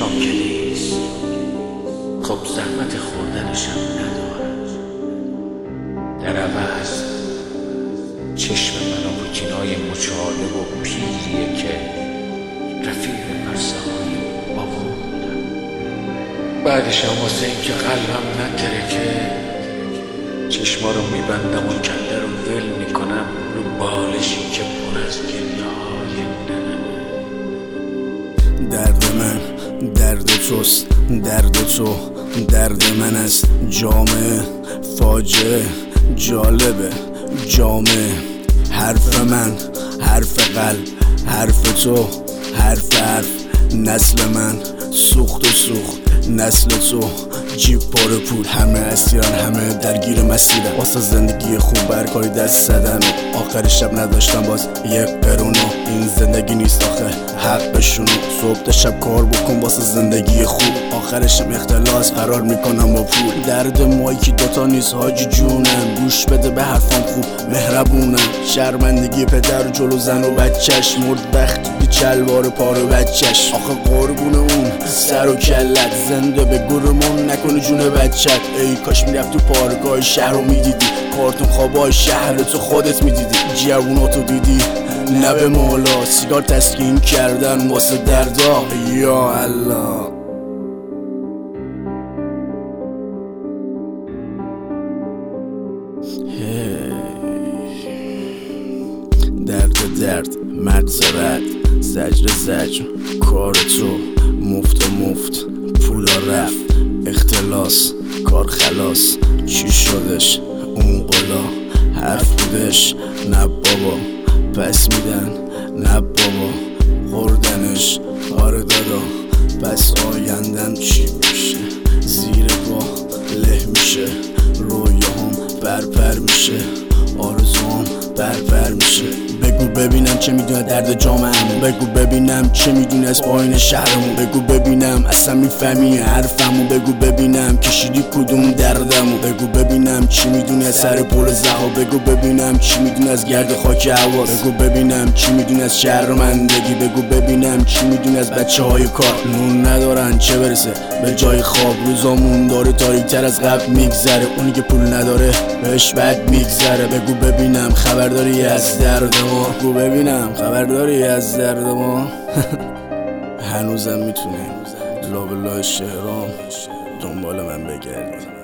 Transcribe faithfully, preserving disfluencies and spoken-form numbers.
شاکلیست، خب زحمت خوردنشم ندارد. در عوض چشم من و بوتینای مچاله و پیریه که رفیق مرسه های بابا بودم. بعدش هم واسه این که قلبم نترکه چشما رو میبندم و کنده رو ول میکنم رو بالشی که پر از گریه های ننمه. درد من درد توست، درد تو درد من است. جامعه فاجعه جالبه جامعه. حرف من حرف قلب، حرف تو حرف حرف. نسل من سوخت و سوخت، نسل تو جیب پر پول. همه اسیران، همه درگیر مسیرن واسه زندگی خوب، برکاری دست زدن و آخر شب نداشتم باز یک قرونو. این زندگی نیست آخه حقشونو. صبح تا شب کار بکن واسه زندگی خوب، آخرشم اختلاس قرار میکنم با پول. درد مایی که دوتا نیست حاجی جونم، گوش بده به حرفم خوب مهربونم. شرمندگی پدر جلو زن و بچهش، مرد وقتی چلوار پارو بچهش. آخه قربون اون سر و کلت، زنده به گرمون نکنه جون بچت. ای کاش میرفت تو پارکای شهر رو میدیدی، کارتون خوابای شهر تو خودت میدیدی. جووناتو دیدی نه به مولا، سیگار تسکین کردن واسه دردا. یا الله درد درد مغز رد، زجر زجر کار تو مفت و مفت. پولا رفت اختلاس، کار خلاص. چی شدش اون قلا؟ حرف بودش نه بابا، پس میدن نه بابا. خوردنش آره دادا، پس آیندن چی میشه؟ زیر پا له میشه، رویاهم برپر میشه، آرزوام برپر میشه. بگو ببینم چه میدونه درد جامعه‌مون، بگو ببینم چه میدونه از پایین شهرمون، بگو ببینم اصلا میفهمی حرفمو، بگو ببینم کشیدی کدوم دردمو، بگو ببینم چی میدونه از سر پل زها، بگو ببینم چی میدونه از گرد خاک حواس، بگو ببینم چی میدونه از شرمندگی، بگو ببینم چی میدونه از بچه های کار. نون ندارن چه برسه به جای خواب، روزامون داره تاریک‌تر از قبل میگذره، اونی که پول نداره بهش بد میگذره. بگو ببینم خبرداری از درد ما، بگو ببینم خبرداری از درد ما. هنوزم میتونی لابلای شهرام دنبال من بگردی.